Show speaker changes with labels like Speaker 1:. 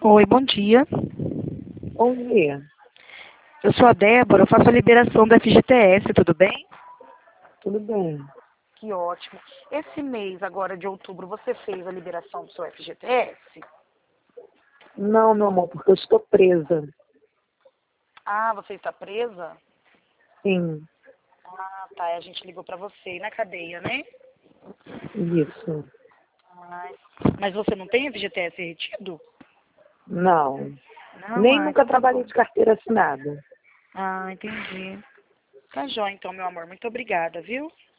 Speaker 1: Oi, bom dia.
Speaker 2: Bom dia.
Speaker 1: Eu sou a Débora, eu faço a liberação do FGTS, tudo bem?
Speaker 2: Tudo bem?
Speaker 1: Que ótimo. Esse mês, agora de outubro, você fez a liberação do seu FGTS?
Speaker 2: Não, meu amor, porque eu estou presa.
Speaker 1: Ah, você está presa?
Speaker 2: Sim,
Speaker 1: Ah, tá. A gente ligou pra você na cadeia, né?
Speaker 2: isso.
Speaker 1: Ai, mas você não tem FGTS retido?
Speaker 2: Não.
Speaker 1: Não,
Speaker 2: Nem nunca
Speaker 1: então tá
Speaker 2: trabalhei
Speaker 1: bom.
Speaker 2: de carteira assinada.
Speaker 1: Ah, entendi. Tá jóia então, meu amor. Muito obrigada, viu?